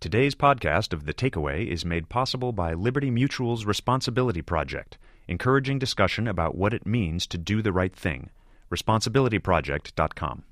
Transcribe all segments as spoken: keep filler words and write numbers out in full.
Today's podcast of The Takeaway is made possible by Liberty Mutual's Responsibility Project, encouraging discussion about what it means to do the right thing. responsibility project dot com.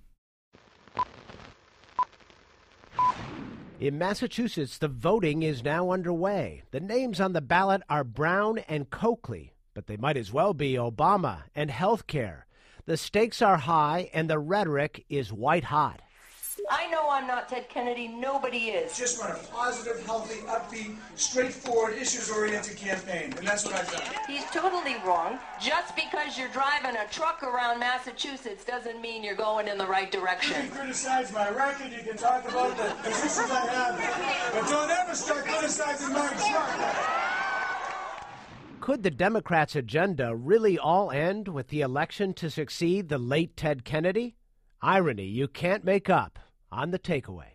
In Massachusetts, the voting is now underway. The names on the ballot are Brown and Coakley, but they might as well be Obama and health care. The stakes are high and the rhetoric is white hot. I know I'm not Ted Kennedy. Nobody is. Just run a positive, healthy, upbeat, straightforward, issues-oriented campaign, and that's what I've done. He's totally wrong. Just because you're driving a truck around Massachusetts doesn't mean you're going in the right direction. You can criticize my record, you can talk about the positions I have, but don't ever start criticizing my truck. Could the Democrats' agenda really all end with the election to succeed the late Ted Kennedy? Irony you can't make up. On The Takeaway.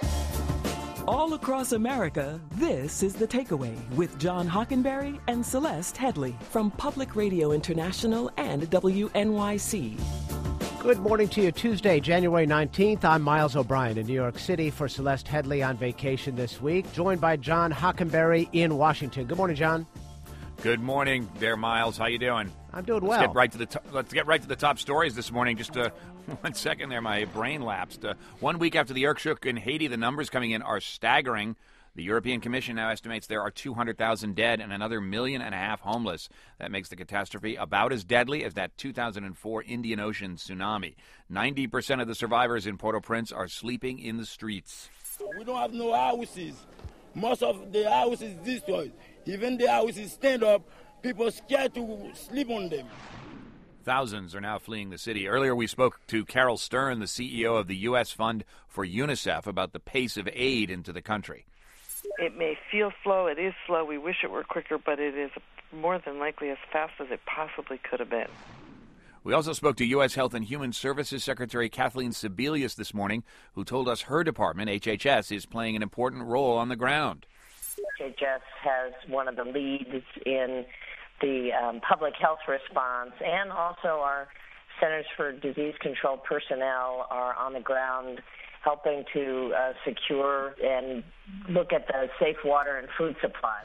All across America, this is The Takeaway with John Hockenberry and Celeste Headlee from Public Radio International and W N Y C. Good morning to you. Tuesday, January nineteenth. I'm Miles O'Brien in New York City for Celeste Headlee on vacation this week, joined by John Hockenberry in Washington. Good morning, John. Good morning there, Miles. How you doing? I'm doing let's well. Get right to the to- let's get right to the top stories this morning. Just uh, one second there, my brain lapsed. Uh, one week after the earthquake in Haiti, the numbers coming in are staggering. The European Commission now estimates there are two hundred thousand dead and another million and a half homeless. That makes the catastrophe about as deadly as that two thousand four Indian Ocean tsunami. ninety percent of the survivors in Port-au-Prince are sleeping in the streets. We don't have no houses. Most of the houses destroyed. Even the houses stand up, people scared to sleep on them. Thousands are now fleeing the city. Earlier we spoke to Carol Stern, the C E O of the U S Fund for UNICEF, about the pace of aid into the country. It may feel slow. It is slow. We wish it were quicker, but it is more than likely as fast as it possibly could have been. We also spoke to U S Health and Human Services Secretary Kathleen Sebelius this morning, who told us her department, H H S, is playing an important role on the ground. H H S has one of the leads in the um, public health response, and also our Centers for Disease Control personnel are on the ground helping to uh, secure and look at the safe water and food supplies.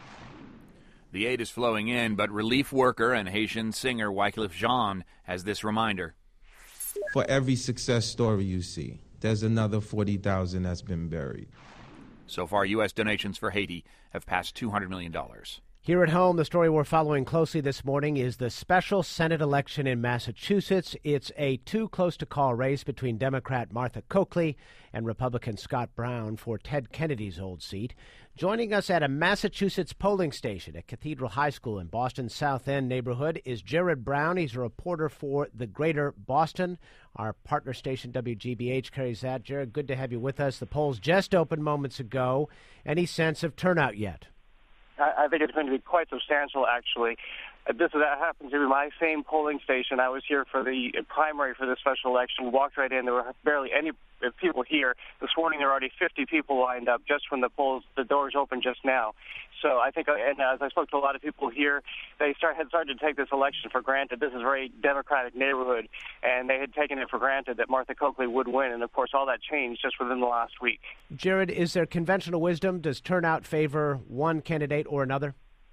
The aid is flowing in, but relief worker and Haitian singer Wycliffe Jean has this reminder. For every success story you see, there's another forty thousand that's been buried. So far, U S donations for Haiti have passed two hundred million dollars. Here at home, the story we're following closely this morning is the special Senate election in Massachusetts. It's a too-close-to-call race between Democrat Martha Coakley and Republican Scott Brown for Ted Kennedy's old seat. Joining us at a Massachusetts polling station at Cathedral High School in Boston's South End neighborhood is Jared Brown. He's a reporter for the Greater Boston. Our partner station, W G B H, carries that. Jared, good to have you with us. The polls just opened moments ago. Any sense of turnout yet? I think it's going to be quite substantial, actually. This is, that happens to be my same polling station. I was here for the primary for the special election, walked right in. There were barely any people here. This morning there were already fifty people lined up just when the polls, the doors opened just now. So I think, and as I spoke to a lot of people here, they start, had started to take this election for granted. This is a very Democratic neighborhood, and they had taken it for granted that Martha Coakley would win. And, of course, all that changed just within the last week. Jared, is there conventional wisdom? Does turnout favor one candidate or another?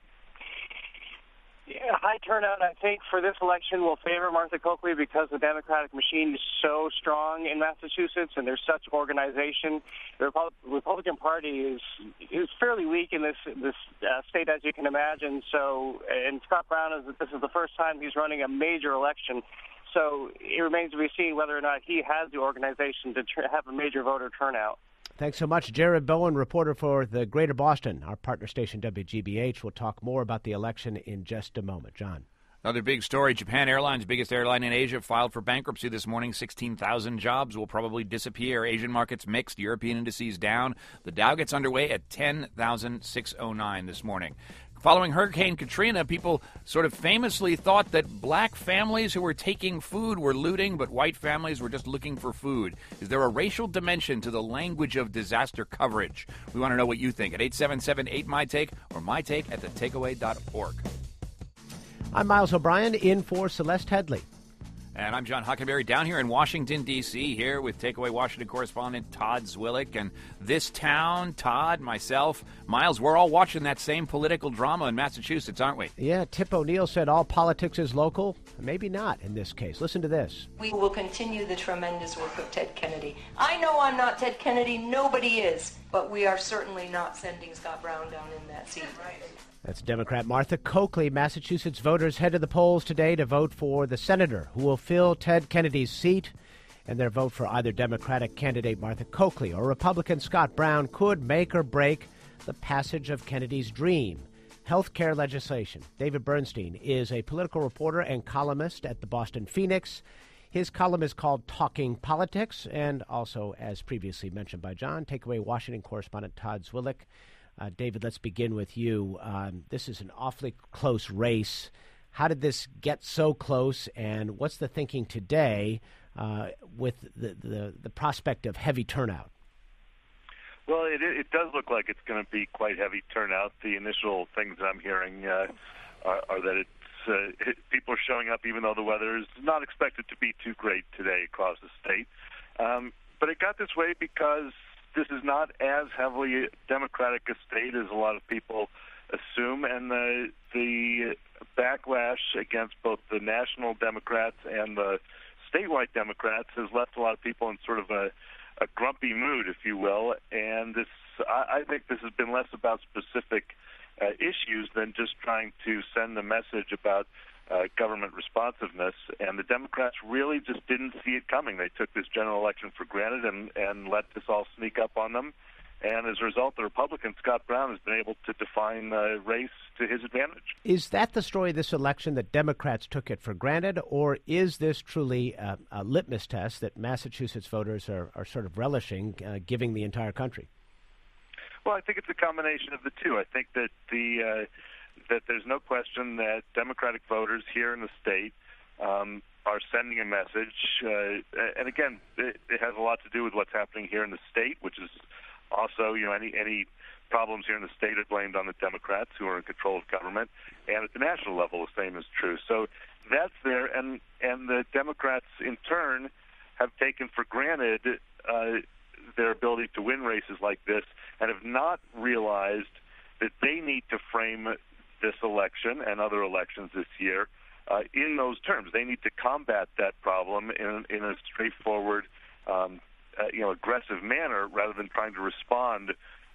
Yeah, high turnout, I think, for this election will favor Martha Coakley because the Democratic machine is so strong in Massachusetts and there's such organization. The Repub- Republican Party is is fairly weak in this this uh, state, as you can imagine. So, and Scott Brown, is this is the first time he's running a major election. So it remains to be seen whether or not he has the organization to tr- have a major voter turnout. Thanks so much. Jared Bowen, reporter for the Greater Boston, our partner station W G B H. We'll talk more about the election in just a moment. John. Another big story. Japan Airlines, biggest airline in Asia, filed for bankruptcy this morning. sixteen thousand jobs will probably disappear. Asian markets mixed. European indices down. The Dow gets underway at ten thousand six hundred nine this morning. Following Hurricane Katrina, people sort of famously thought that black families who were taking food were looting, but white families were just looking for food. Is there a racial dimension to the language of disaster coverage? We want to know what you think at eight seven seven eight my take or my take at the takeaway dot org. I'm Miles O'Brien in for Celeste Headlee. And I'm John Hockenberry down here in Washington, D C, here with Takeaway Washington correspondent Todd Zwillich. And this town, Todd, myself, Miles, we're all watching that same political drama in Massachusetts, aren't we? Yeah, Tip O'Neill said all politics is local. Maybe not in this case. Listen to this. We will continue the tremendous work of Ted Kennedy. I know I'm not Ted Kennedy. Nobody is. But we are certainly not sending Scott Brown down in that seat. That's Democrat Martha Coakley. Massachusetts voters head to the polls today to vote for the senator who will fill Ted Kennedy's seat. And their vote for either Democratic candidate Martha Coakley or Republican Scott Brown could make or break the passage of Kennedy's dream, health care legislation. David Bernstein is a political reporter and columnist at the Boston Phoenix. His column is called Talking Politics, and also, as previously mentioned by John, Takeaway Washington correspondent Todd Zwillich. Uh, David, let's begin with you. Um, this is an awfully close race. How did this get so close, and what's the thinking today uh, with the, the, the prospect of heavy turnout? Well, it, it does look like it's going to be quite heavy turnout. The initial things that I'm hearing uh, are, are that it's uh, it, people are showing up even though the weather is not expected to be too great today across the state. Um, but it got this way because this is not as heavily Democratic a state as a lot of people assume, and the the backlash against both the national Democrats and the statewide Democrats has left a lot of people in sort of a, a grumpy mood, if you will. And this, I, I think, this has been less about specific uh, issues than just trying to send a message about Uh, government responsiveness, and the Democrats really just didn't see it coming. They took this general election for granted and, and let this all sneak up on them. And as a result, the Republican, Scott Brown, has been able to define the race to his advantage. Is that the story of this election, that Democrats took it for granted, or is this truly a, a litmus test that Massachusetts voters are, are sort of relishing, uh, giving the entire country? Well, I think it's a combination of the two. I think that the uh, that there's no question that Democratic voters here in the state um, are sending a message. Uh, and again, it, it has a lot to do with what's happening here in the state, which is also, you know, any any problems here in the state are blamed on the Democrats who are in control of government. And at the national level, the same is true. So that's there. And, and the Democrats, in turn, have taken for granted uh, their ability to win races like this and have not realized that they need to frame this election and other elections this year uh, in those terms. They need to combat that problem in, in a straightforward, um, uh, you know, aggressive manner rather than trying to respond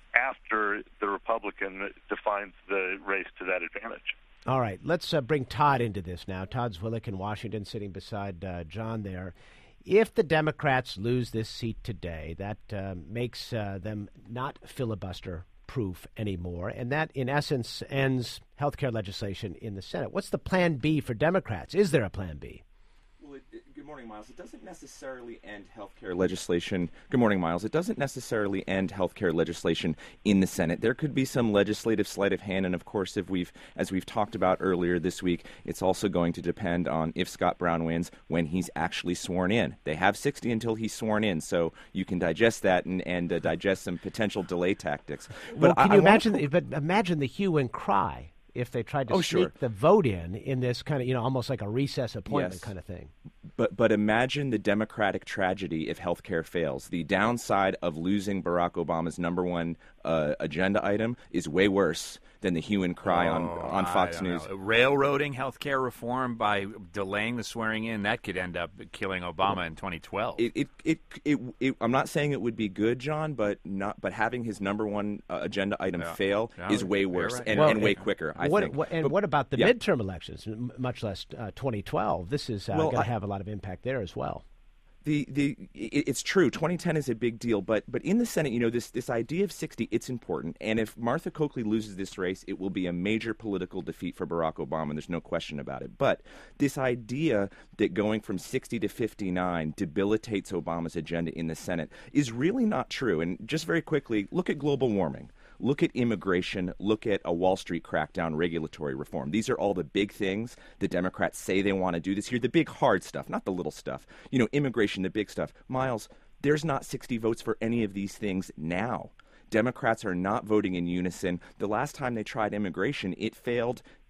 after the Republican defines the race to that advantage. All right, let's uh, bring Todd into this now. Todd Zwillich in Washington, sitting beside uh, John there. If the Democrats lose this seat today, that uh, makes uh, them not filibuster proof anymore, and that in essence ends health care legislation in the Senate. What's the plan B for Democrats? Is there a plan B? Well, it, it, good morning, Miles. It doesn't necessarily end health care legislation. Good morning, Miles. It doesn't necessarily end health care legislation in the Senate. There could be some legislative sleight of hand, and of course, if we've, as we've talked about earlier this week, it's also going to depend on if Scott Brown wins when he's actually sworn in. They have sixty until he's sworn in, so you can digest that and, and uh, digest some potential delay tactics. Well, but can I, you I imagine? wanna... But imagine the hue and cry if they tried to oh, sneak sure. the vote in in this kind of, you know, almost like a recess appointment yes. kind of thing. But but imagine the Democratic tragedy if health care fails. The downside of losing Barack Obama's number one uh, agenda item is way worse than the hue and cry oh, on on Fox News. Know. Railroading health care reform by delaying the swearing in, that could end up killing Obama in twenty twelve. It, it, it, it, it, I'm not saying it would be good, John, but not. But having his number one uh, agenda item yeah. fail no, is way worse right. and, well, and way quicker, I what, think. What, and but, what about the yeah. midterm elections, m- much less uh, twenty twelve? This is uh, well, going to have a lot of impact there as well. The the it, it's true. twenty ten is a big deal, but but in the Senate, you know, this this idea of sixty, it's important. And if Martha Coakley loses this race, it will be a major political defeat for Barack Obama. There's no question about it. But this idea that going from sixty to fifty-nine debilitates Obama's agenda in the Senate is really not true. And just very quickly, look at global warming. Look at immigration. Look at a Wall Street crackdown, regulatory reform. These are all the big things the Democrats say they want to do this year. The big hard stuff, not the little stuff. You know, immigration, the big stuff. Miles, there's not sixty votes for any of these things now. Democrats are not voting in unison. The last time they tried immigration, it failed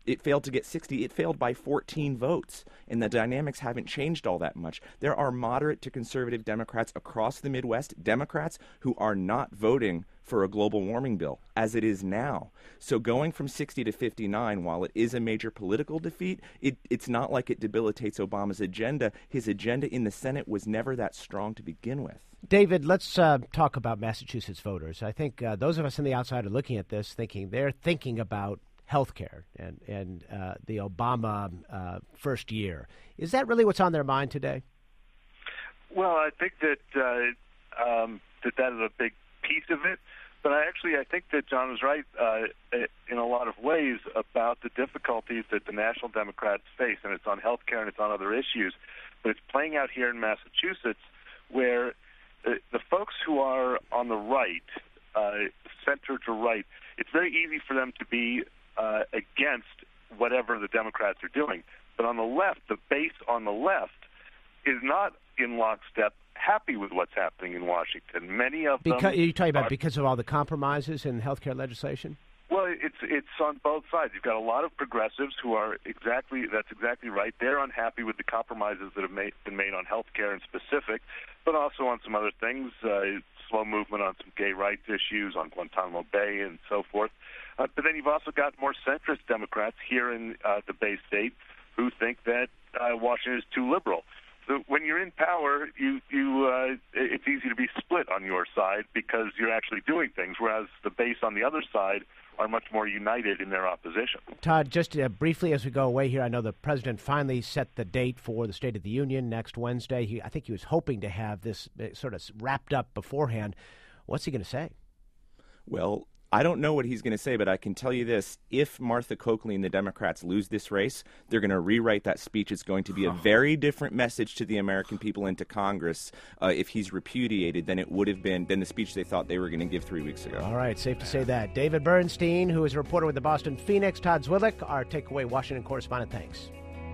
it failed to get sixty. It failed by fourteen votes, and the dynamics haven't changed all that much. There are moderate to conservative Democrats across the Midwest, Democrats who are not voting for a global warming bill, as it is now. So going from sixty to fifty-nine, while it is a major political defeat, it, it's not like it debilitates Obama's agenda. His agenda in the Senate was never that strong to begin with. David, let's uh, talk about Massachusetts voters. I think uh, those of us on the outside are looking at this thinking they're thinking about health care and, and uh, the Obama uh, first year. Is that really what's on their mind today? Well, I think that uh, um, that that is a big piece of it. But I actually, I think that John was right uh, in a lot of ways about the difficulties that the National Democrats face, and it's on health care and it's on other issues. But it's playing out here in Massachusetts where the, the folks who are on the right, uh, center to right, it's very easy for them to be uh, against whatever the Democrats are doing. But on the left, the base on the left is not in lockstep happy with what's happening in Washington. Many of because, them... You're talking about are, because of all the compromises in health care legislation? Well, it's it's on both sides. You've got a lot of progressives who are exactly, that's exactly right. They're unhappy with the compromises that have made, been made on health care in specific, but also on some other things, uh, slow movement on some gay rights issues, on Guantanamo Bay and so forth. Uh, but then you've also got more centrist Democrats here in uh, the Bay State who think that uh, Washington is too liberal. So when you're in power, you you uh, it's easy to be split on your side because you're actually doing things, whereas the base on the other side are much more united in their opposition. Todd, just uh, briefly as we go away here, I know the president finally set the date for the State of the Union next Wednesday. He, I think he was hoping to have this sort of wrapped up beforehand. What's he going to say? Well, I don't know what he's going to say, but I can tell you this. If Martha Coakley and the Democrats lose this race, they're going to rewrite that speech. It's going to be a very different message to the American people and to Congress uh, if he's repudiated than it would have been than the speech they thought they were going to give three weeks ago. All right, safe to say that. David Bernstein, who is a reporter with the Boston Phoenix, Todd Zwillich, our Takeaway Washington correspondent. Thanks.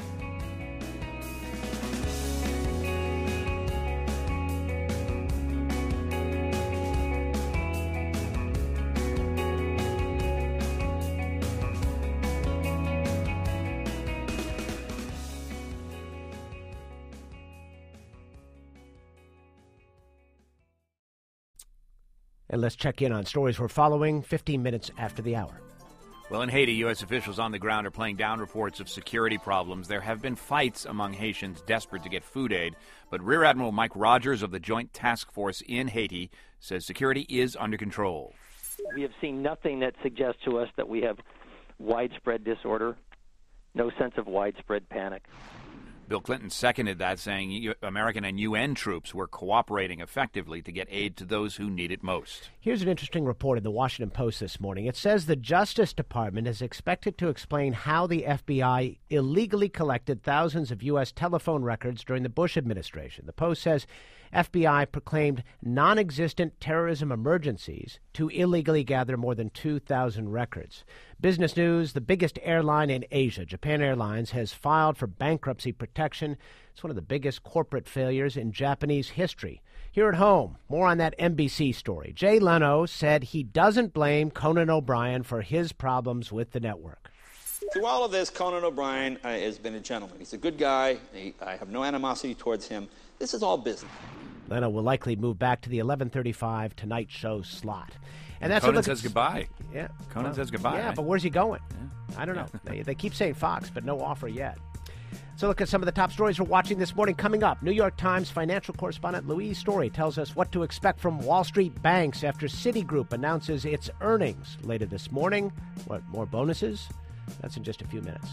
And let's check in on stories we're following fifteen minutes after the hour. Well, in Haiti, U S officials on the ground are playing down reports of security problems. There have been fights among Haitians desperate to get food aid, but Rear Admiral Mike Rogers of the Joint Task Force in Haiti says security is under control. We have seen nothing that suggests to us that we have widespread disorder, no sense of widespread panic. Bill Clinton seconded that, saying American and U N troops were cooperating effectively to get aid to those who need it most. Here's an interesting report in the Washington Post this morning. It says the Justice Department is expected to explain how the F B I illegally collected thousands of U S telephone records during the Bush administration. The Post says F B I proclaimed non-existent terrorism emergencies to illegally gather more than two thousand records. Business News, the biggest airline in Asia, Japan Airlines, has filed for bankruptcy protection. It's one of the biggest corporate failures in Japanese history. Here at home, more on that N B C story. Jay Leno said he doesn't blame Conan O'Brien for his problems with the network. Through all of this, Conan O'Brien uh, has been a gentleman. He's a good guy. He, I have no animosity towards him. This is all business. Leno will likely move back to the eleven thirty-five Tonight Show slot. And that's Conan what says goodbye. Yeah. Conan well, says goodbye. Yeah, right? but where's he going? Yeah. I don't know. they, they keep saying Fox, but no offer yet. So look at some of the top stories we're watching this morning. Coming up, New York Times financial correspondent Louise Story tells us what to expect from Wall Street banks after Citigroup announces its earnings later this morning. What, more bonuses? That's in just a few minutes.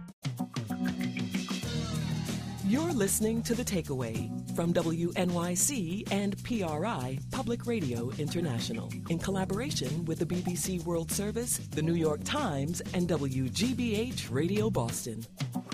You're listening to The Takeaway from W N Y C and P R I, Public Radio International, in collaboration with the B B C World Service, the New York Times, and W G B H Radio Boston.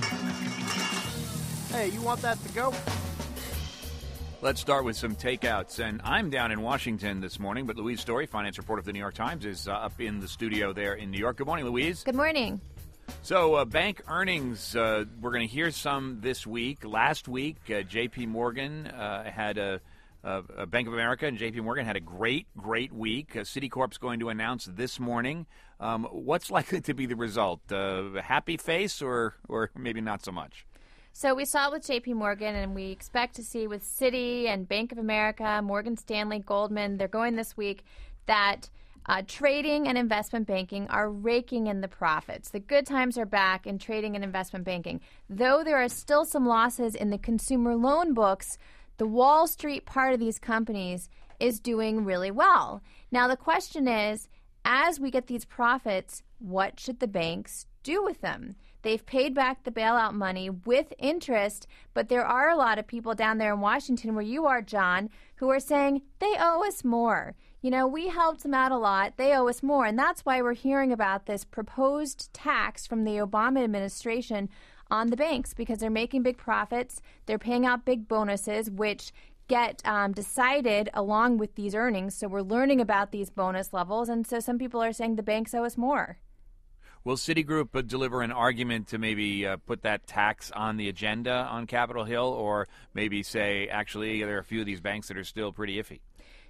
Hey, you want that to go? Let's start with some takeouts. And I'm down in Washington this morning, but Louise Story, finance reporter of the New York Times, is uh, up in the studio there in New York. Good morning, Louise. Good morning. So uh, bank earnings, uh, we're going to hear some this week. Last week, uh, J P. Morgan uh, had a, uh, uh, Bank of America and J P Morgan had a great, great week. Uh, Citicorp's going to announce this morning. Um, what's likely to be the result? Uh, a happy face or, or maybe not so much? So we saw it with J P Morgan, and we expect to see with Citi and Bank of America, Morgan Stanley, Goldman. They're going this week that uh, trading and investment banking are raking in the profits. The good times are back in trading and investment banking. Though there are still some losses in the consumer loan books, the Wall Street part of these companies is doing really well. Now, the question is, as we get these profits, what should the banks do with them? They've paid back the bailout money with interest, but there are a lot of people down there in Washington where you are, John, who are saying they owe us more. You know, we helped them out a lot. They owe us more. And that's why we're hearing about this proposed tax from the Obama administration on the banks, because they're making big profits. They're paying out big bonuses, which get um, decided along with these earnings. So we're learning about these bonus levels. And so some people are saying the banks owe us more. Will Citigroup uh, deliver an argument to maybe uh, put that tax on the agenda on Capitol Hill, or maybe say, actually, there are a few of these banks that are still pretty iffy?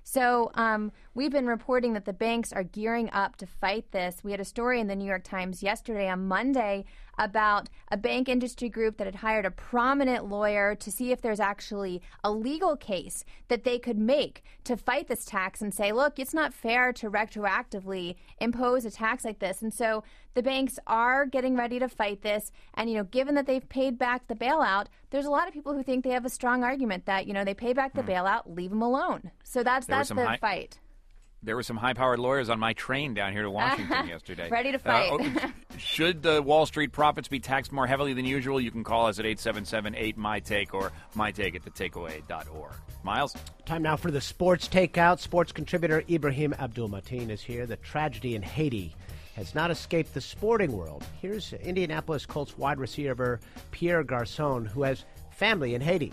So um, we've been reporting that the banks are gearing up to fight this. We had a story in the New York Times yesterday on Monday about a bank industry group that had hired a prominent lawyer to see if there's actually a legal case that they could make to fight this tax and say, look, it's not fair to retroactively impose a tax like this. And so the banks are getting ready to fight this. And, you know, given that they've paid back the bailout, there's a lot of people who think they have a strong argument that, you know, they pay back the bailout, leave them alone. So that's, that's the high- fight. There were some high-powered lawyers on my train down here to Washington yesterday. Ready to fight. Uh, should the Wall Street profits be taxed more heavily than usual? You can call us at eight seven seven eight my take or my take at the takeaway dot org. Miles? Time now for the Sports Takeout. Sports contributor Ibrahim Abdul-Mateen is here. The tragedy in Haiti has not escaped the sporting world. Here's Indianapolis Colts wide receiver Pierre Garçon, who has family in Haiti.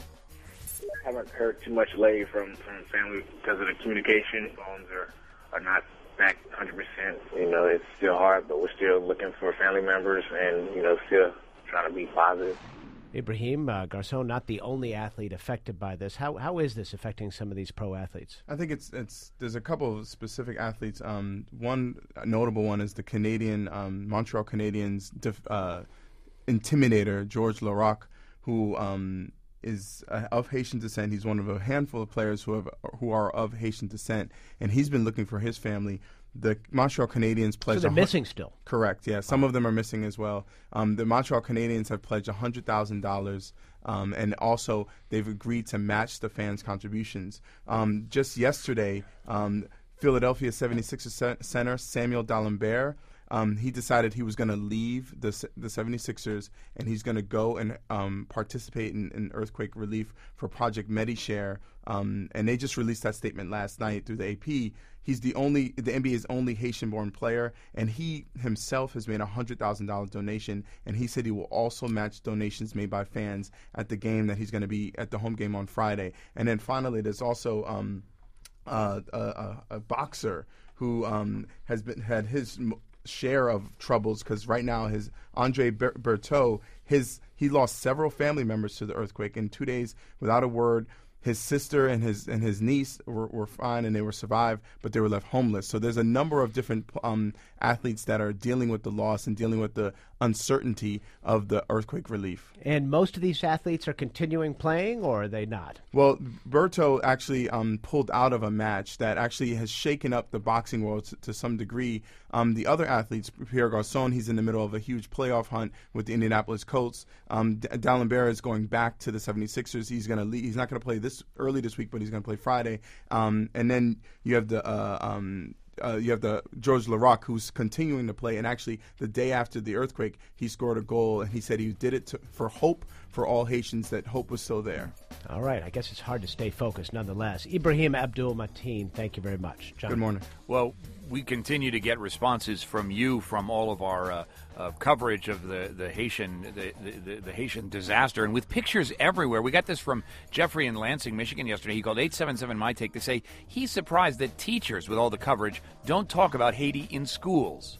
I haven't heard too much lately from, from family because of the communication. Phones are, are not back one hundred percent. You know, it's still hard, but we're still looking for family members and, you know, still trying to be positive. Ibrahim uh, Garçon, not the only athlete affected by this. How How is this affecting some of these pro athletes? I think it's it's there's a couple of specific athletes. Um, one notable one is the Canadian, um, Montreal Canadiens def, uh, intimidator, Georges Laraque, who um, is uh, of Haitian descent. He's one of a handful of players who have who are of Haitian descent, and he's been looking for his family. The Montreal Canadiens pledged. So they're missing still. Correct. Yeah, some of them are missing as well. Um, the Montreal Canadiens have pledged one hundred thousand dollars, um, and also they've agreed to match the fans' contributions. Um, just yesterday, um, Philadelphia seventy-sixers center Samuel D'Alembert. Um, he decided he was going to leave the the seventy-sixers and he's going to go and um, participate in, in earthquake relief for Project MediShare. Um, and they just released that statement last night through the A P. He's the only the N B A's only Haitian-born player, and he himself has made a one hundred thousand dollars donation, and he said he will also match donations made by fans at the game that he's going to be at the home game on Friday. And then finally, there's also um, uh, a, a, a boxer who um, has been had his share of troubles because right now his Andre Berthaud, his he lost several family members to the earthquake in two days without a word. His sister and his and his niece were, were fine and they were survived, but they were left homeless. So there's a number of different um, athletes that are dealing with the loss and dealing with the uncertainty of the earthquake relief. And most of these athletes are continuing playing, or are they not? Well, Berthaud actually um, pulled out of a match that actually has shaken up the boxing world to, to some degree. Um, the other athletes, Pierre Garçon, he's in the middle of a huge playoff hunt with the Indianapolis Colts. Um, D- D'Alembert is going back to the seventy-sixers. He's going to leave. He's not going to play this early this week, but he's going to play Friday. Um, and then you have the uh, um, uh, you have the Georges Laraque, who's continuing to play. And actually, the day after the earthquake, he scored a goal, and he said he did it to, for hope for all Haitians, that hope was still there. All right. I guess it's hard to stay focused nonetheless. Ibrahim Abdul-Mateen, thank you very much. John. Good morning. Well, we continue to get responses from you from all of our uh, uh, coverage of the, the Haitian the, the, the Haitian disaster, and with pictures everywhere. We got this from Jeffrey in Lansing, Michigan yesterday. He called eight seven seven my take to say he's surprised that teachers, with all the coverage, don't talk about Haiti in schools.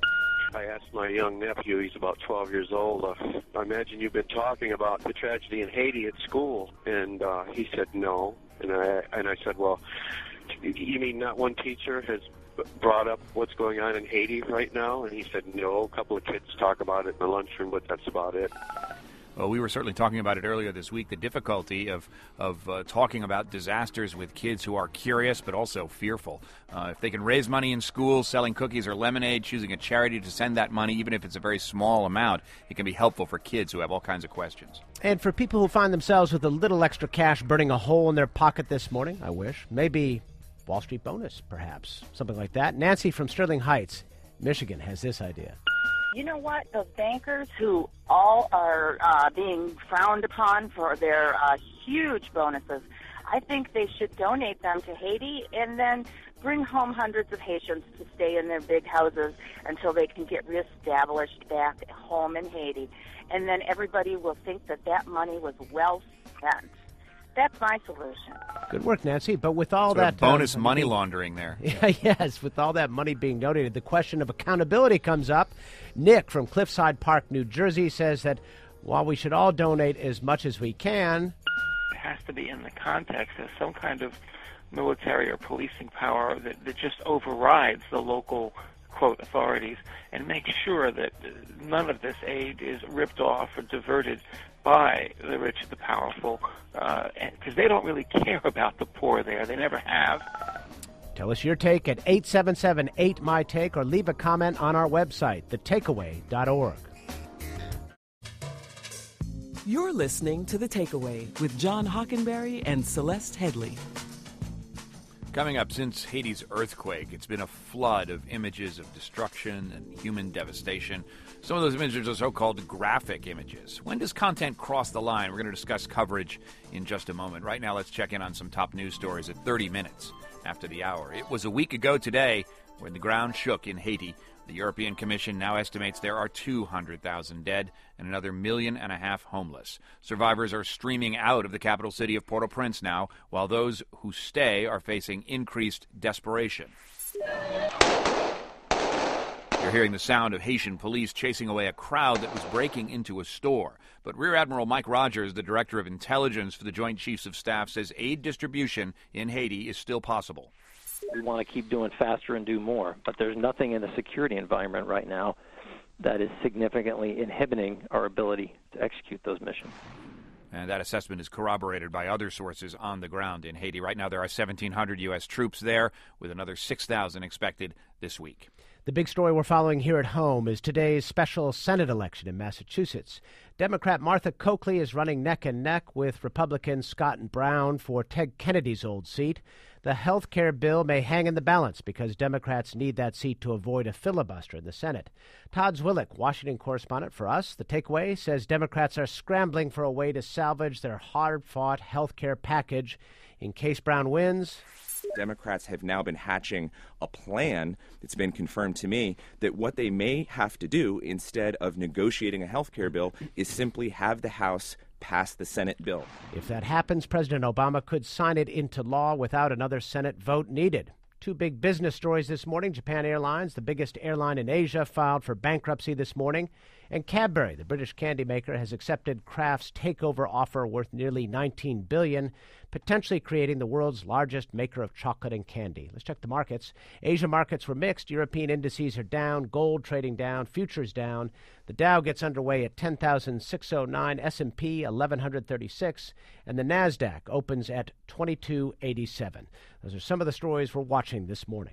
I asked my young nephew, he's about twelve years old, uh, I imagine you've been talking about the tragedy in Haiti at school. And uh, he said no. And I and I said, well, you mean not one teacher has brought up what's going on in Haiti right now? And he said, no, a couple of kids talk about it in the lunchroom, but that's about it. Well, we were certainly talking about it earlier this week, the difficulty of, of uh, talking about disasters with kids who are curious but also fearful. Uh, if they can raise money in schools, selling cookies or lemonade, choosing a charity to send that money, even if it's a very small amount, it can be helpful for kids who have all kinds of questions. And for people who find themselves with a little extra cash burning a hole in their pocket this morning, I wish, maybe Wall Street bonus, perhaps, something like that. Nancy from Sterling Heights, Michigan, has this idea. You know what? The bankers who all are uh, being frowned upon for their uh, huge bonuses, I think they should donate them to Haiti and then bring home hundreds of Haitians to stay in their big houses until they can get reestablished back home in Haiti. And then everybody will think that that money was well spent. That's my solution. Good work, Nancy. But with all sort that of bonus uh, money laundering there. Yeah, yes, with all that money being donated, the question of accountability comes up. Nick from Cliffside Park, New Jersey, says that while we should all donate as much as we can, it has to be in the context of some kind of military or policing power that, that just overrides the local, quote, authorities and makes sure that none of this aid is ripped off or diverted by the rich and the powerful, because uh, they don't really care about the poor there. They never have. Tell us your take at eight seven seven eight M Y Take or leave a comment on our website, the takeaway dot org. You're listening to The Takeaway with John Hockenberry and Celeste Headley. Coming up, since Haiti's earthquake, it's been a flood of images of destruction and human devastation. Some of those images are so-called graphic images. When does content cross the line? We're going to discuss coverage in just a moment. Right now, let's check in on some top news stories at thirty minutes after the hour. It was a week ago today when the ground shook in Haiti. The European Commission now estimates there are two hundred thousand dead and another million and a half homeless. Survivors are streaming out of the capital city of Port-au-Prince now, while those who stay are facing increased desperation. You're hearing the sound of Haitian police chasing away a crowd that was breaking into a store. But Rear Admiral Mike Rogers, the Director of Intelligence for the Joint Chiefs of Staff, says aid distribution in Haiti is still possible. We want to keep doing faster and do more, but there's nothing in the security environment right now that is significantly inhibiting our ability to execute those missions. And that assessment is corroborated by other sources on the ground in Haiti. Right now there are seventeen hundred U S troops there, with another six thousand expected this week. The big story we're following here at home is today's special Senate election in Massachusetts. Democrat Martha Coakley is running neck and neck with Republican Scott Brown for Ted Kennedy's old seat. The health care bill may hang in the balance because Democrats need that seat to avoid a filibuster in the Senate. Todd Zwillich, Washington correspondent for us, The Takeaway, says Democrats are scrambling for a way to salvage their hard-fought health care package in case Brown wins. Democrats have now been hatching a plan that's been confirmed to me that what they may have to do instead of negotiating a health care bill is simply have the House pass the Senate bill. If that happens, President Obama could sign it into law without another Senate vote needed. Two big business stories this morning. Japan Airlines, the biggest airline in Asia, filed for bankruptcy this morning. And Cadbury, the British candy maker, has accepted Kraft's takeover offer worth nearly nineteen billion dollars, potentially creating the world's largest maker of chocolate and candy. Let's check the markets. Asia markets were mixed. European indices are down. Gold trading down. Futures down. The Dow gets underway at ten thousand six hundred nine, S and P eleven thirty-six, and the NASDAQ opens at twenty-two eighty-seven. Those are some of the stories we're watching this morning.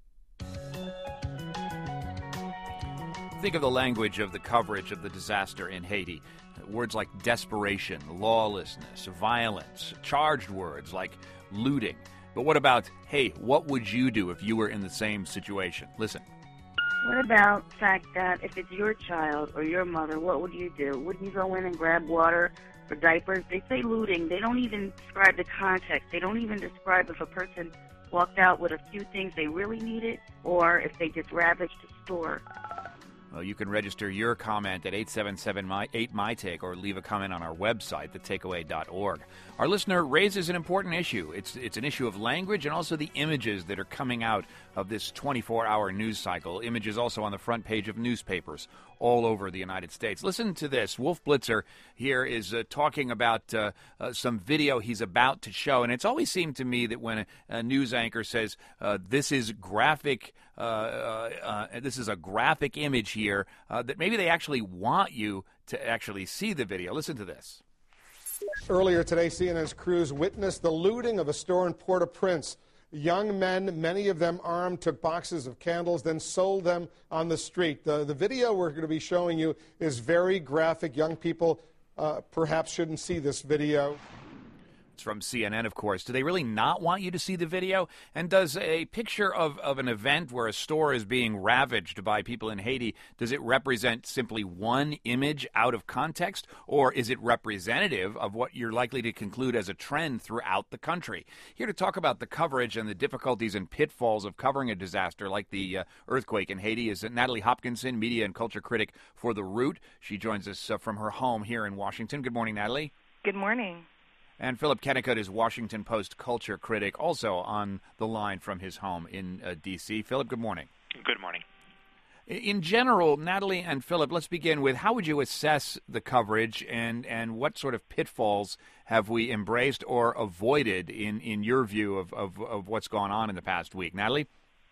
Think of the language of the coverage of the disaster in Haiti. Words like desperation, lawlessness, violence, charged words like looting. But what about, hey, what would you do if you were in the same situation? Listen. What about the fact that if it's your child or your mother, what would you do? Wouldn't you go in and grab water for diapers? They say looting. They don't even describe the context. They don't even describe if a person walked out with a few things they really needed or if they just ravaged the store. Well, you can register your comment at eight seven seven eight my take or leave a comment on our website, the takeaway dot org. Our listener raises an important issue. It's it's an issue of language and also the images that are coming out of this twenty-four hour news cycle. Images also on the front page of newspapers all over the United States. Listen to this. Wolf Blitzer here is uh, talking about uh, uh, some video he's about to show. And it's always seemed to me that when a, a news anchor says, uh, this is graphic, uh, uh, uh, this is a graphic image here, uh, that maybe they actually want you to actually see the video. Listen to this. Earlier today, C N N's crews witnessed the looting of a store in Port-au-Prince. Young men, many of them armed, took boxes of candles, then sold them on the street. The, the video we're going to be showing you is very graphic. Young people uh, perhaps shouldn't see this video. It's from C N N, of course. Do they really not want you to see the video? And does a picture of, of an event where a store is being ravaged by people in Haiti, does it represent simply one image out of context? Or is it representative of what you're likely to conclude as a trend throughout the country? Here to talk about the coverage and the difficulties and pitfalls of covering a disaster like the uh, earthquake in Haiti is Natalie Hopkinson, media and culture critic for The Root. She joins us uh, from her home here in Washington. Good morning, Natalie. Good morning. And Philip Kennicott is Washington Post culture critic, also on the line from his home in uh, D C Philip, good morning. Good morning. In general, Natalie and Philip, let's begin with how would you assess the coverage and, and what sort of pitfalls have we embraced or avoided in, in your view of, of, of what's gone on in the past week? Natalie?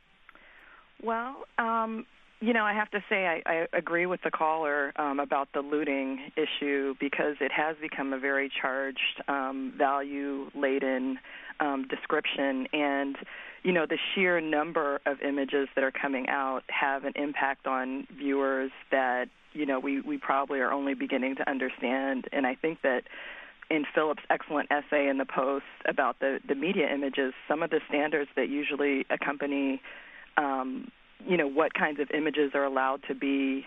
Well, um, you know, I have to say I, I agree with the caller um, about the looting issue because it has become a very charged, um, value-laden um, description. And, you know, the sheer number of images that are coming out have an impact on viewers that, you know, we, we probably are only beginning to understand. And I think that in Philip's excellent essay in the Post about the, the media images, some of the standards that usually accompany um you know, what kinds of images are allowed to be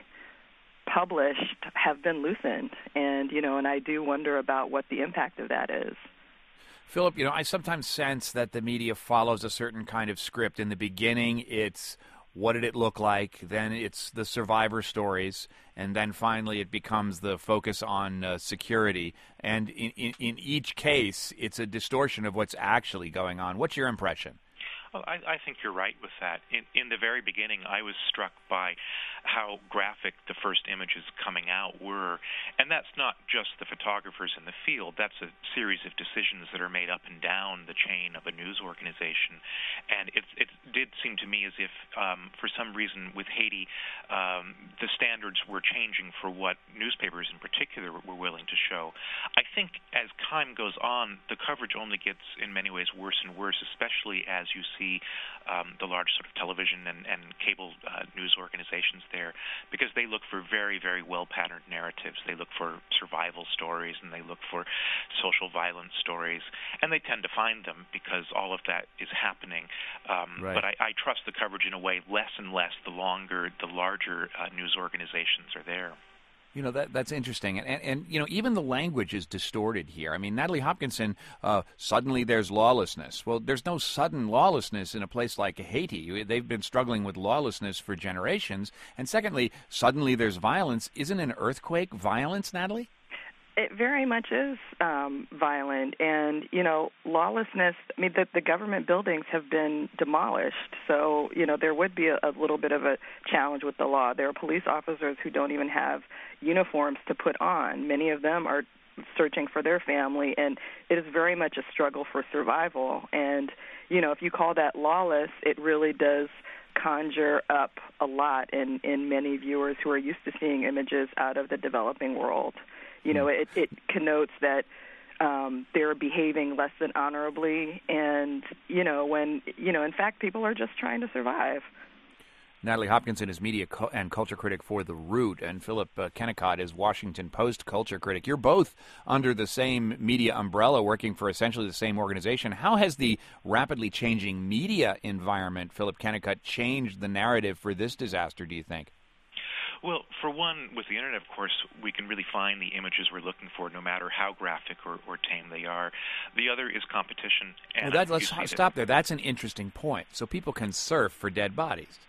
published have been loosened. And, you know, and I do wonder about what the impact of that is. Philip, you know, I sometimes sense that the media follows a certain kind of script. In the beginning, it's what did it look like? Then it's the survivor stories. And then finally it becomes the focus on uh, security. And in, in, in each case, it's a distortion of what's actually going on. What's your impression? Well, I, I think you're right with that. In, in the very beginning, I was struck by how graphic the first images coming out were. And that's not just the photographers in the field. That's a series of decisions that are made up and down the chain of a news organization. And it, it did seem to me as if, um, for some reason, with Haiti, um, the standards were changing for what newspapers in particular were willing to show. I think as time goes on, the coverage only gets, in many ways, worse and worse, especially as you see Um, the large sort of television and, and cable uh, news organizations there, because they look for very, very well-patterned narratives. They look for survival stories and they look for social violence stories, and they tend to find them because all of that is happening. Um, right. But I, I trust the coverage in a way less and less the longer, the larger uh, news organizations are there. You know, that that's interesting. And, and, and, you know, even the language is distorted here. I mean, Natalie Hopkinson, uh, suddenly there's lawlessness. Well, there's no sudden lawlessness in a place like Haiti. They've been struggling with lawlessness for generations. And secondly, suddenly there's violence. Isn't an earthquake violence, Natalie? It very much is um, violent, and, you know, lawlessness, I mean, the, the government buildings have been demolished, so, you know, there would be a, a little bit of a challenge with the law. There are police officers who don't even have uniforms to put on. Many of them are searching for their family, and it is very much a struggle for survival. And, you know, if you call that lawless, it really does conjure up a lot in, in many viewers who are used to seeing images out of the developing world. You know, it, it connotes that um, they're behaving less than honorably, and, you know, when, you know, in fact, people are just trying to survive. Natalie Hopkinson is media co- and culture critic for The Root, and Philip uh, Kennicott is Washington Post culture critic. You're both under the same media umbrella, working for essentially the same organization. How has the rapidly changing media environment, Philip Kennicott, changed the narrative for this disaster, do you think? Well, for one, with the Internet, of course, we can really find the images we're looking for, no matter how graphic or, or tame they are. The other is competition. And well, that, let's stop there. That's an interesting point. So people can surf for dead bodies.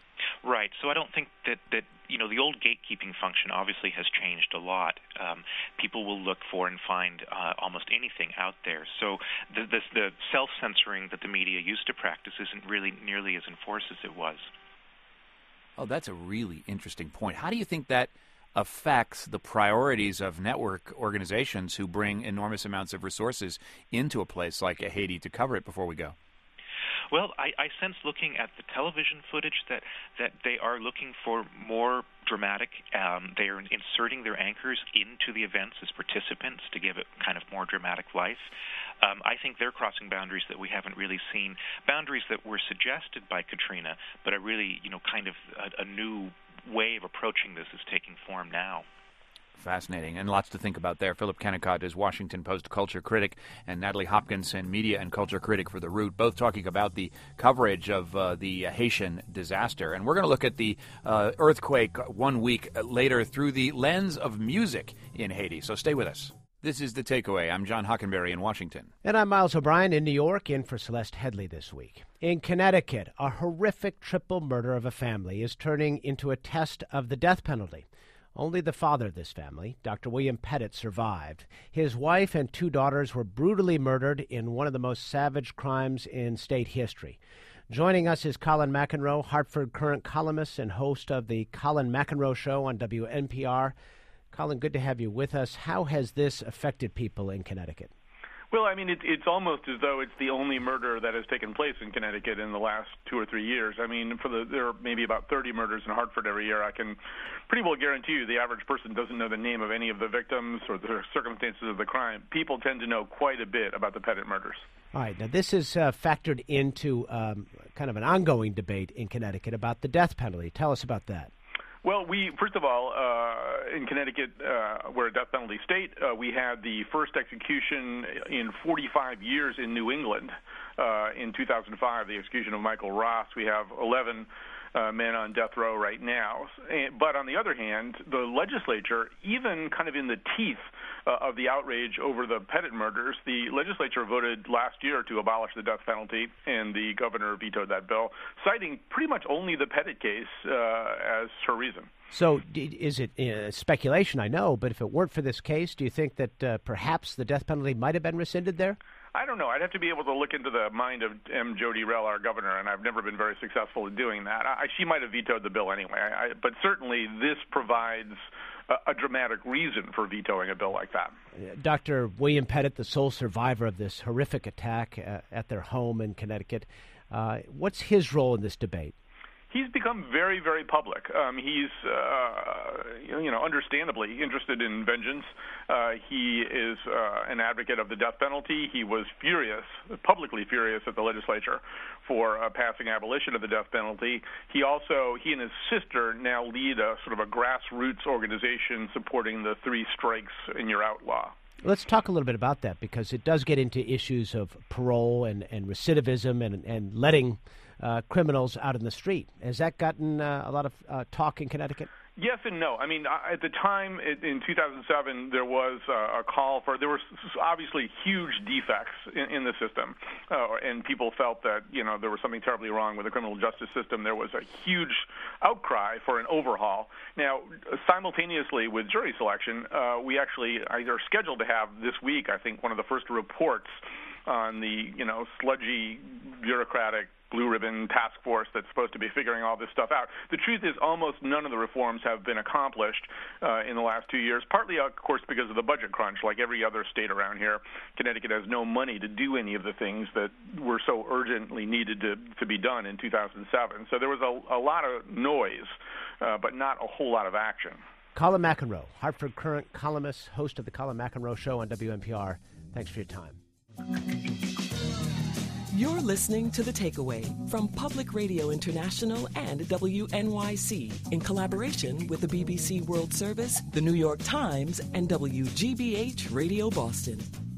Right. So I don't think that, that you know, the old gatekeeping function obviously has changed a lot. Um, people will look for and find uh, almost anything out there. So the, the, the self-censoring that the media used to practice isn't really nearly as enforced as it was. Oh, that's a really interesting point. How do you think that affects the priorities of network organizations who bring enormous amounts of resources into a place like Haiti to cover it before we go? Well, I, I sense looking at the television footage that, that they are looking for more dramatic. Um, they are inserting their anchors into the events as participants to give it kind of more dramatic life. Um, I think they're crossing boundaries that we haven't really seen, boundaries that were suggested by Katrina, but are really, you know, kind of a, a new way of approaching this is taking form now. Fascinating, and lots to think about there. Philip Kennicott is Washington Post culture critic, and Natalie Hopkinson, media and culture critic for The Root, both talking about the coverage of uh, the Haitian disaster. And we're going to look at the uh, earthquake one week later through the lens of music in Haiti. So stay with us. This is The Takeaway. I'm John Hockenberry in Washington. And I'm Miles O'Brien in New York, in for Celeste Headley this week. In Connecticut, a horrific triple murder of a family is turning into a test of the death penalty. Only the father of this family, Doctor William Pettit, survived. His wife and two daughters were brutally murdered in one of the most savage crimes in state history. Joining us is Colin McEnroe, Hartford Courant columnist and host of the Colin McEnroe Show on W N P R. Colin, good to have you with us. How has this affected people in Connecticut? Well, I mean, it, it's almost as though it's the only murder that has taken place in Connecticut in the last two or three years. I mean, for the there are maybe about thirty murders in Hartford every year. I can pretty well guarantee you the average person doesn't know the name of any of the victims or the circumstances of the crime. People tend to know quite a bit about the Pettit murders. All right. Now, this is uh, factored into um, kind of an ongoing debate in Connecticut about the death penalty. Tell us about that. Well, we first of all, uh, in Connecticut, uh, we're a death penalty state. Uh, we had the first execution in forty-five years in New England uh, in two thousand five, the execution of Michael Ross. We have eleven uh, men on death row right now. But on the other hand, the legislature, even kind of in the teeth uh, of the outrage over the Pettit murders, the legislature voted last year to abolish the death penalty, and the governor vetoed that bill, citing pretty much only the Pettit case uh, as her reason. So is it uh, speculation, I know, but if it weren't for this case, do you think that uh, perhaps the death penalty might have been rescinded there? I don't know. I'd have to be able to look into the mind of M. Jody Rell, our governor, and I've never been very successful in doing that. I, she might have vetoed the bill anyway, I, but certainly this provides a, a dramatic reason for vetoing a bill like that. Doctor William Pettit, the sole survivor of this horrific attack uh, at their home in Connecticut, uh, what's his role in this debate? He's become very, very public. Um, he's, uh, you know, understandably interested in vengeance. Uh, he is uh, an advocate of the death penalty. He was furious, publicly furious at the legislature for uh, passing abolition of the death penalty. He also, he and his sister now lead a sort of a grassroots organization supporting the three strikes and you're outlaw. Let's talk a little bit about that, because it does get into issues of parole and, and recidivism and, and letting uh, criminals out in the street. Has that gotten uh, a lot of uh, talk in Connecticut? Yes and no. I mean, at the time in two thousand seven, there was a call for, there were obviously huge defects in, in the system, uh, and people felt that, you know, there was something terribly wrong with the criminal justice system. There was a huge outcry for an overhaul. Now, simultaneously with jury selection, uh, we actually are scheduled to have this week, I think, one of the first reports on the, you know, sludgy, bureaucratic blue ribbon task force that's supposed to be figuring all this stuff out. The truth is almost none of the reforms have been accomplished uh, in the last two years, partly, of course, because of the budget crunch. Like every other state around here, Connecticut has no money to do any of the things that were so urgently needed to, to be done in two thousand seven. So there was a, a lot of noise, uh, but not a whole lot of action. Colin McEnroe, Hartford Courant columnist, host of the Colin McEnroe Show on W N P R. Thanks for your time. You're listening to The Takeaway from Public Radio International and W N Y C in collaboration with the B B C World Service, the New York Times, and W G B H Radio Boston.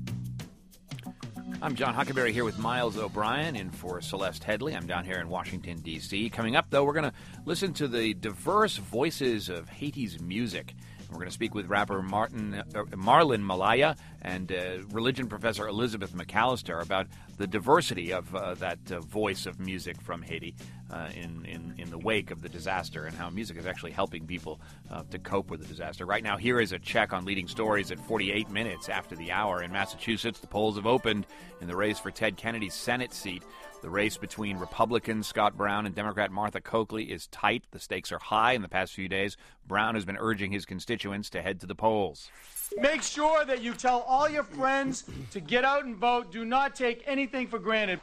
I'm John Hockenberry here with Miles O'Brien in for Celeste Headley. I'm down here in Washington, D C Coming up, though, we're going to listen to the diverse voices of Haiti's music. We're going to speak with rapper Martin, uh, Marlon Malaya and uh, religion professor Elizabeth McAllister about the diversity of uh, that uh, voice of music from Haiti. uh, in, in, in the wake of the disaster and how music is actually helping people uh, to cope with the disaster. Right now, here is a check on leading stories at forty-eight minutes after the hour. In Massachusetts, the polls have opened in the race for Ted Kennedy's Senate seat. The race between Republican Scott Brown and Democrat Martha Coakley is tight. The stakes are high. In the past few days, Brown has been urging his constituents to head to the polls. Make sure that you tell all your friends to get out and vote. Do not take anything for granted.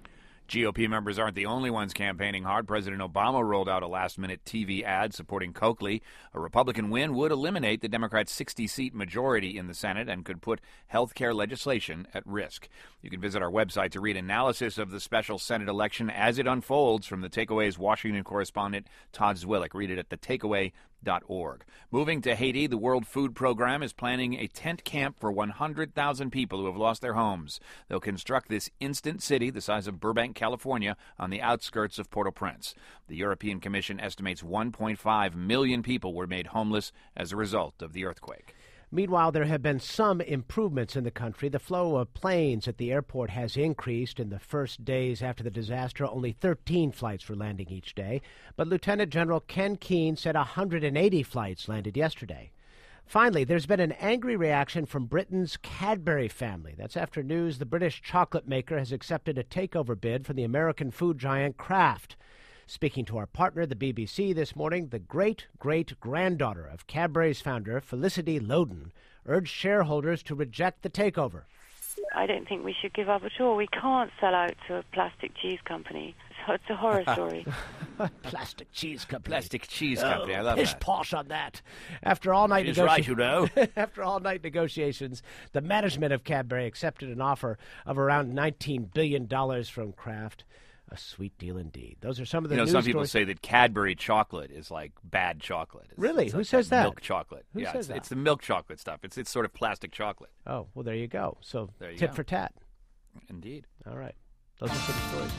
G O P members aren't the only ones campaigning hard. President Obama rolled out a last-minute T V ad supporting Coakley. A Republican win would eliminate the Democrats' sixty-seat majority in the Senate and could put health care legislation at risk. You can visit our website to read analysis of the special Senate election as it unfolds from The Takeaway's Washington correspondent Todd Zwillich. Read it at the takeaway dot org. Moving to Haiti, the World Food Program is planning a tent camp for one hundred thousand people who have lost their homes. They'll construct this instant city the size of Burbank, California, on the outskirts of Port-au-Prince. The European Commission estimates one point five million people were made homeless as a result of the earthquake. Meanwhile, there have been some improvements in the country. The flow of planes at the airport has increased. In the first days after the disaster, only thirteen flights were landing each day. But Lieutenant General Ken Keane said one hundred eighty flights landed yesterday. Finally, there's been an angry reaction from Britain's Cadbury family. That's after news the British chocolate maker has accepted a takeover bid from the American food giant Kraft. Speaking to our partner, the B B C, this morning, the great-great-granddaughter of Cadbury's founder, Felicity Loden, urged shareholders to reject the takeover. I don't think we should give up at all. We can't sell out to a plastic cheese company. So it's a horror story. Plastic cheese company. Plastic cheese company. Oh, I love pish that. Posh on that. After all night She's negotiations, right, you know. After all night negotiations, the management of Cadbury accepted an offer of around nineteen billion dollars from Kraft. A sweet deal indeed. Those are some of the You know, news some people stories. say that Cadbury chocolate is like bad chocolate. It's, Really? it's Who like says that? Milk chocolate. Who yeah, says it's, that? it's the milk chocolate stuff. It's it's sort of plastic chocolate. Oh, well, there you go. So, There you tit go. for tat. Indeed. All right. Those are some stories.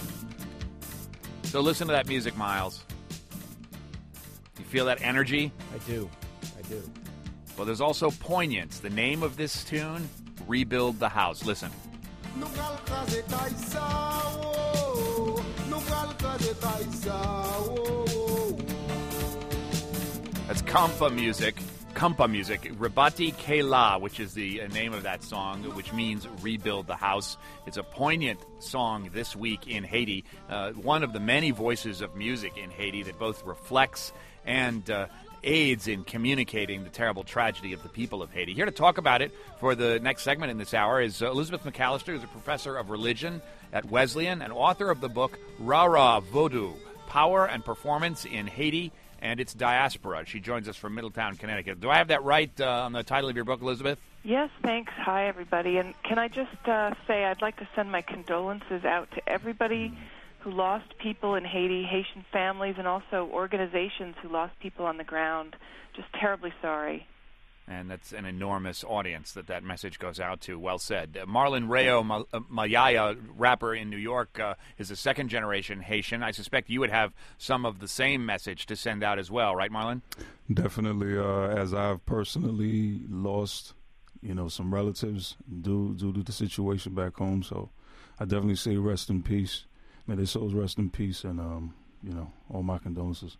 So listen to that music, Miles. You feel that energy? I do. I do. Well, there's also Poignance. The name of this tune, Rebuild the House. Listen. That's Kampa music. Kampa music. Rebati Kela, which is the uh, name of that song, which means rebuild the house. It's a poignant song this week in Haiti. Uh, one of the many voices of music in Haiti that both reflects and uh, aids in communicating the terrible tragedy of the people of Haiti. Here to talk about it for the next segment in this hour is uh, Elizabeth McAllister, who's a professor of religion at Wesleyan and author of the book Rara Vodou, Power and Performance in Haiti and Its Diaspora. She joins us from Middletown, Connecticut. Do I have that right uh, on the title of your book, Elizabeth? Yes, thanks. Hi, everybody. And can I just uh, say I'd like to send my condolences out to everybody who lost people in Haiti, Haitian families, and also organizations who lost people on the ground. Just terribly sorry. And that's an enormous audience that that message goes out to. Well said. Uh, Marlon Rayo Ma- uh, Mayaya, rapper in New York, uh, is a second-generation Haitian. I suspect you would have some of the same message to send out as well, right, Marlon? Definitely, uh, as I've personally lost, you know, some relatives due, due to the situation back home. So I definitely say rest in peace. May their souls rest in peace, and, um, you know, all my condolences.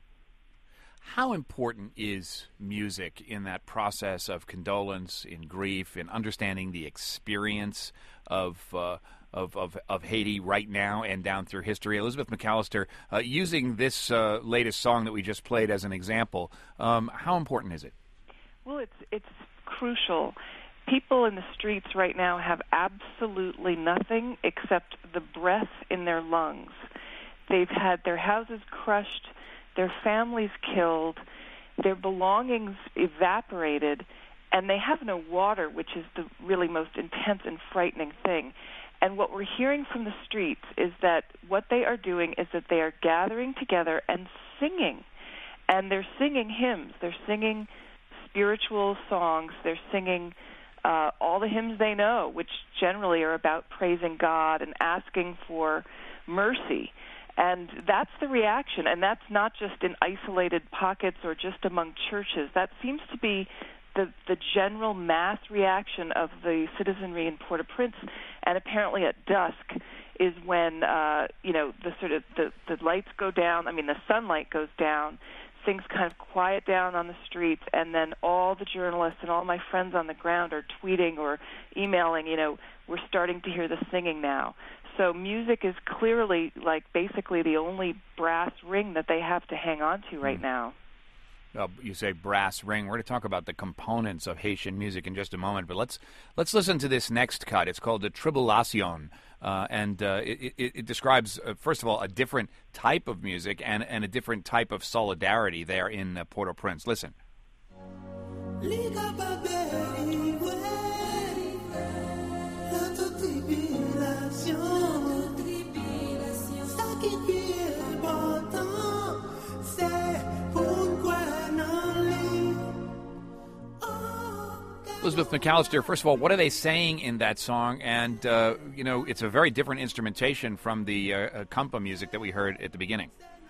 How important is music in that process of condolence, in grief, in understanding the experience of uh, of, of of Haiti right now and down through history? Elizabeth McAllister, uh, using this uh, latest song that we just played as an example, um, how important is it? Well, it's it's crucial. People in the streets right now have absolutely nothing except the breath in their lungs. They've had their houses crushed, their families killed, their belongings evaporated, and they have no water, which is the really most intense and frightening thing. And what we're hearing from the streets is that what they are doing is that they are gathering together and singing. And they're singing hymns. They're singing spiritual songs. They're singing uh, all the hymns they know, which generally are about praising God and asking for mercy. And that's the reaction, and that's not just in isolated pockets or just among churches. That seems to be the, the general mass reaction of the citizenry in Port-au-Prince, and apparently at dusk is when uh, you know the sort of the, the lights go down. I mean, the sunlight goes down. Things kind of quiet down on the streets, and then all the journalists and all my friends on the ground are tweeting or emailing, you know, we're starting to hear the singing now. So music is clearly, like, basically the only brass ring that they have to hang on to right now. Uh, you say brass ring. We're going to talk about the components of Haitian music in just a moment, but let's let's listen to this next cut. It's called the Tribulation, uh, and uh, it, it, it describes, uh, first of all, a different type of music and, and a different type of solidarity there in uh, Port-au-Prince. Listen. Elizabeth McAllister, first of all, what are they saying in that song? And, uh, you know, it's a very different instrumentation from the uh, compa music that we heard at the beginning.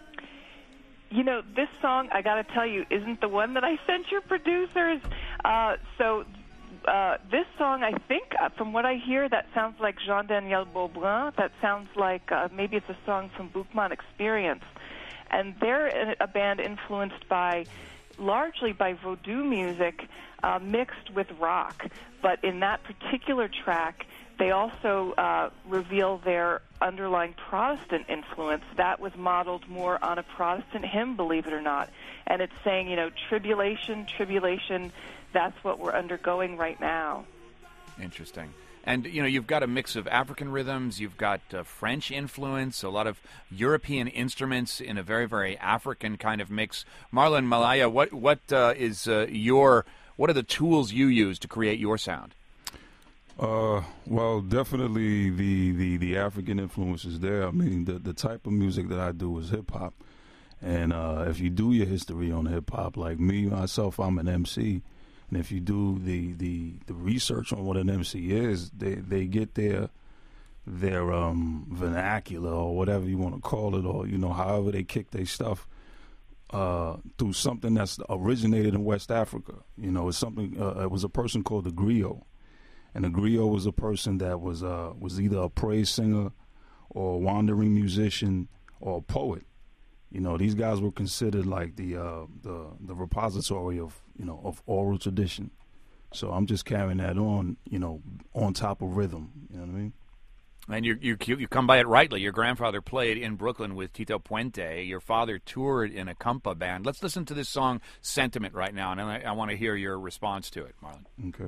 You know, this song, I got to tell you, isn't the one that I sent your producers. Uh, so uh, this song, I think, uh, from what I hear, that sounds like Jean-Daniel Beaubrun. That sounds like uh, maybe it's a song from Boukman Experience. And they're a band influenced by, largely by Vodou music, uh, mixed with rock. But in that particular track, they also uh, reveal their underlying Protestant influence. That was modeled more on a Protestant hymn, believe it or not. And it's saying, you know, tribulation, tribulation, that's what we're undergoing right now. Interesting. And, you know, you've got a mix of African rhythms, you've got uh, French influence, a lot of European instruments in a very, very African kind of mix. Marlon Malaya, what what uh, is uh, your, what are the tools you use to create your sound? Uh, well, definitely the, the, the African influence is there. I mean, the, the type of music that I do is hip-hop. And uh, if you do your history on hip-hop, like me, myself, I'm an M C. And if you do the, the, the research on what an M C is, they, they get their their um, vernacular or whatever you want to call it, or, you know, however they kick their stuff uh, through something that's originated in West Africa. You know, it's something. Uh, it was a person called the griot, and the griot was a person that was uh, was either a praise singer or a wandering musician or a poet. You know, these guys were considered like the uh, the the repository of, you know, of oral tradition. So I'm just carrying that on, you know, on top of rhythm. You know what I mean? And you you you come by it rightly. Your grandfather played in Brooklyn with Tito Puente. Your father toured in a compa band. Let's listen to this song "Sentiment" right now, and I, I want to hear your response to it, Marlon. Okay.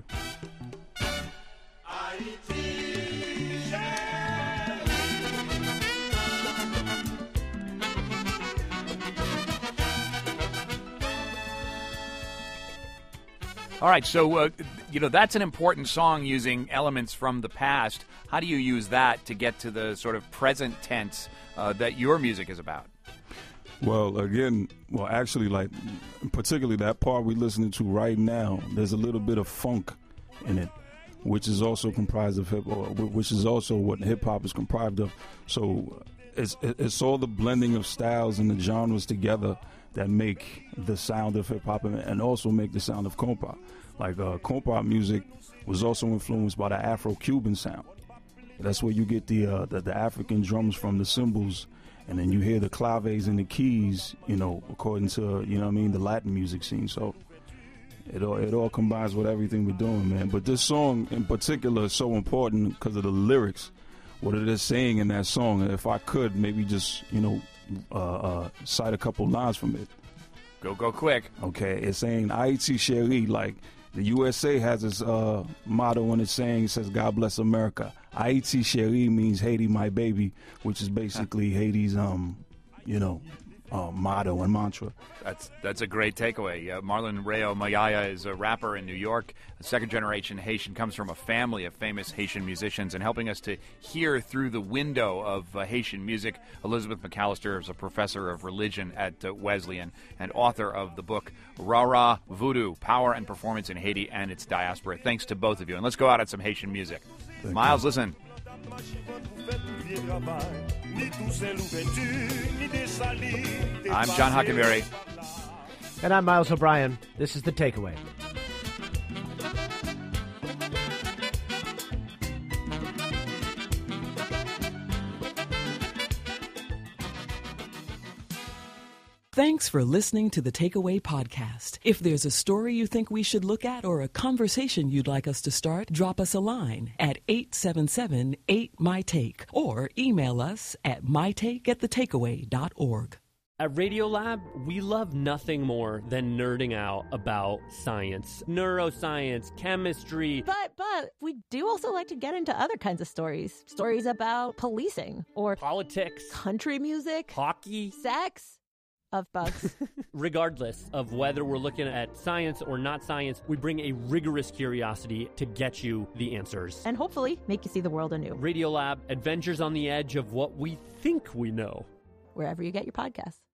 All right, so, uh, you know, that's an important song using elements from the past. How do you use that to get to the sort of present tense uh, that your music is about? Well, again, well, actually, like, particularly that part we're listening to right now, there's a little bit of funk in it, which is also comprised of hip, or which is also what hip-hop is comprised of. So it's, it's all the blending of styles and the genres together that make the sound of hip-hop and also make the sound of compa. Like, uh, compa music was also influenced by the Afro-Cuban sound. That's where you get the, uh, the the African drums from, the cymbals, and then you hear the claves and the keys, you know, according to, you know what I mean, the Latin music scene. So it all, it all combines with everything we're doing, man. But this song in particular is so important because of the lyrics, what it is saying in that song. If I could, maybe just, you know, Uh, uh, cite a couple lines from it. Go, go quick. Okay, it's saying Haiti Chérie, like the U S A has its uh, motto when it's saying, it says, God bless America. Haiti Chérie means Haiti, my baby, which is basically Haiti's, um, you know, uh, motto and mantra. That's that's a great takeaway. Uh, Marlon Rayo Mayaya is a rapper in New York, a second-generation Haitian, comes from a family of famous Haitian musicians, and helping us to hear through the window of uh, Haitian music, Elizabeth McAllister is a professor of religion at uh, Wesleyan and author of the book Rara Voodoo, Power and Performance in Haiti and Its Diaspora. Thanks to both of you, and let's go out at some Haitian music. Thank Miles, you. listen. I'm John Hockenberry. And I'm Miles O'Brien. This is The Takeaway. Thanks for listening to the Takeaway Podcast. If there's a story you think we should look at or a conversation you'd like us to start, drop us a line at eight seven seven eight M Y Take or email us at mytake at the takeaway dot org. At Radiolab, we love nothing more than nerding out about science, neuroscience, chemistry. But, but, we do also like to get into other kinds of stories. Stories about policing or politics, country music, hockey, sex, of bugs. Regardless of whether we're looking at science or not science, we bring a rigorous curiosity to get you the answers. And hopefully make you see the world anew. Radiolab, adventures on the edge of what we think we know. Wherever you get your podcasts.